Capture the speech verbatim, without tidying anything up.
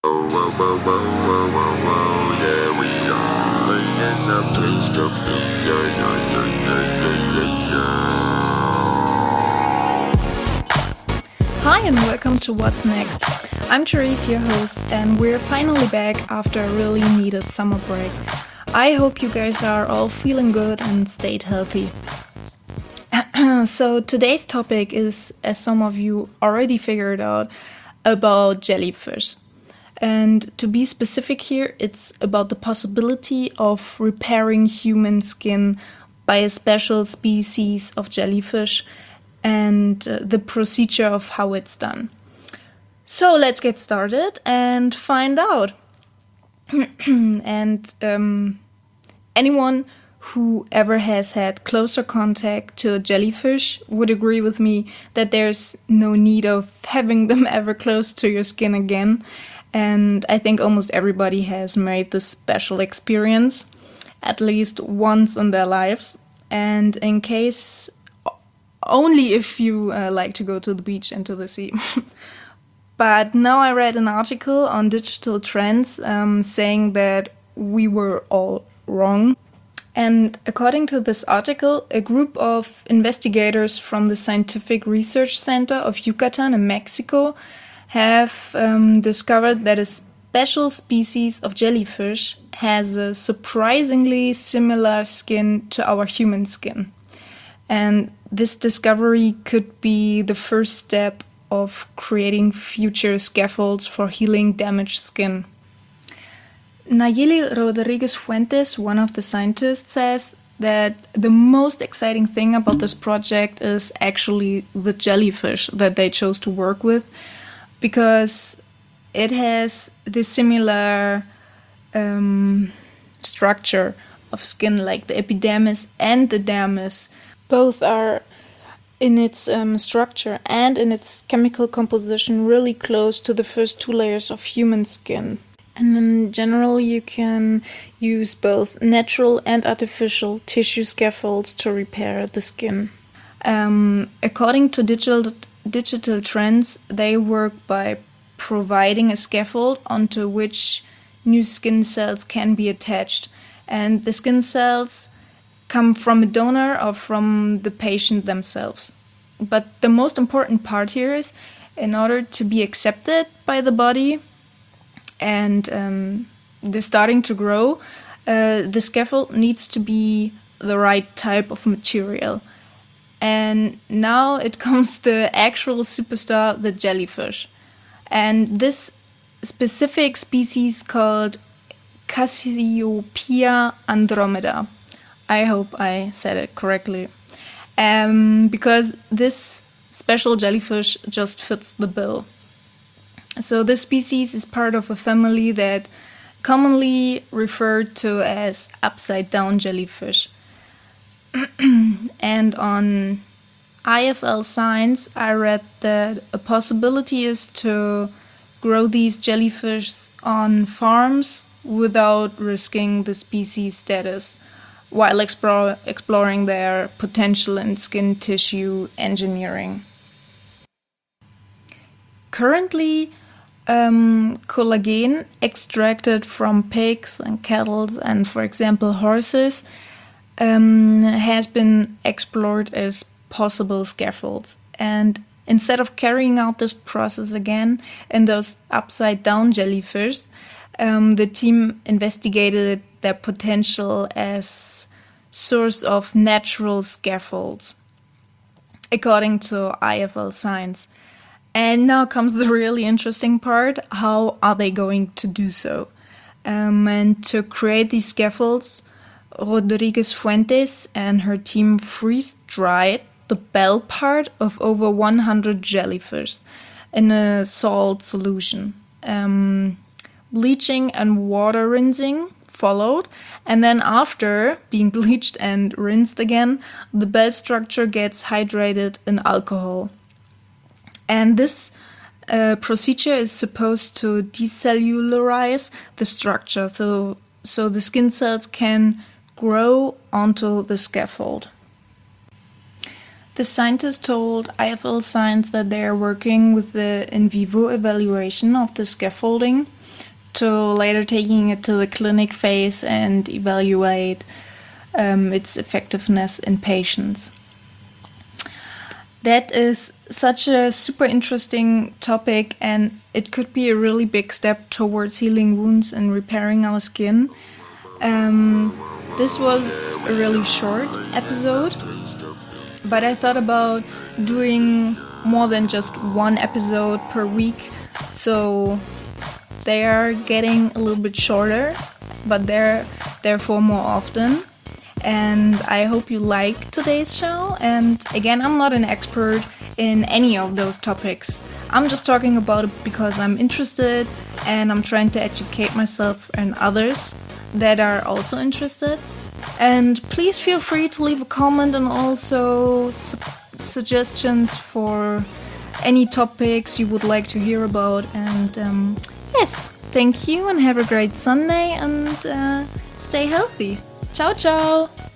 Whoa, whoa, whoa, whoa, whoa, whoa, whoa, yeah, we are in the place to be, yeah, yeah, yeah, yeah, yeah, yeah, Hi and welcome to What's Next. I'm Therese, your host, and we're finally back after a really needed summer break. I hope you guys are all feeling good and stayed healthy. So today's topic is, as some of you already figured out, about jellyfish. And to be specific here, it's about the possibility of repairing human skin by a special species of jellyfish and uh, the procedure of how it's done. So let's get started and find out. and um, anyone who ever has had closer contact to a jellyfish would agree with me that there's no need of having them ever close to your skin again. And I think almost everybody has made this special experience at least once in their lives. And in case, only if you uh, like to go to the beach and to the sea. But now I read an article on Digital Trends um, saying that we were all wrong. And according to this article, a group of investigators from the Scientific Research Center of Yucatan in Mexico have um, discovered that a special species of jellyfish has a surprisingly similar skin to our human skin. And this discovery could be the first step of creating future scaffolds for healing damaged skin. Nayeli Rodriguez Fuentes, one of the scientists, says that the most exciting thing about this project is actually the jellyfish that they chose to work with, because it has the similar um, structure of skin, like the epidermis and the dermis. Both are in its um, structure and in its chemical composition really close to the first two layers of human skin. And in general, you can use both natural and artificial tissue scaffolds to repair the skin. Um, according to digital, digital trends, they work by providing a scaffold onto which new skin cells can be attached. And the skin cells come from a donor or from the patient themselves. But the most important part here is, in order to be accepted by the body and um, they're starting to grow, uh, the scaffold needs to be the right type of material. And now it comes the actual superstar, the jellyfish. And this specific species called Cassiopeia andromeda. I hope I said it correctly. Um, because this special jellyfish just fits the bill. So this species is part of a family that commonly referred to as upside-down jellyfish. And on I F L Science, I read that a possibility is to grow these jellyfish on farms without risking the species status, while explore, exploring their potential in skin tissue engineering. Currently, um, collagen extracted from pigs and cattle and, for example, horses um, has been explored as possible scaffolds. And instead of carrying out this process again in those upside-down jellyfish, um, the team investigated their potential as source of natural scaffolds, according to I F L Science. And now comes the really interesting part. How are they going to do so? Um, and to create these scaffolds, Rodriguez Fuentes and her team freeze-dried the bell part of over one hundred jellyfish in a salt solution. Um, bleaching and water rinsing followed, and then after being bleached and rinsed again, the bell structure gets hydrated in alcohol. And this uh, procedure is supposed to decellularize the structure, so, so the skin cells can grow onto the scaffold. The scientists told I F L Science that they are working with the in vivo evaluation of the scaffolding, to later taking it to the clinic phase and evaluate um, its effectiveness in patients. That is such a super interesting topic, and it could be a really big step towards healing wounds and repairing our skin. Um, this was a really short episode, but I thought about doing more than just one episode per week, so they are getting a little bit shorter, but they're therefore more often. And I hope you like today's show. And again, I'm not an expert in any of those topics. I'm just talking about it because I'm interested and I'm trying to educate myself and others that are also interested. And please feel free to leave a comment and also su- suggestions for any topics you would like to hear about. And um, yes, thank you and have a great Sunday and uh, stay healthy. Ciao, ciao!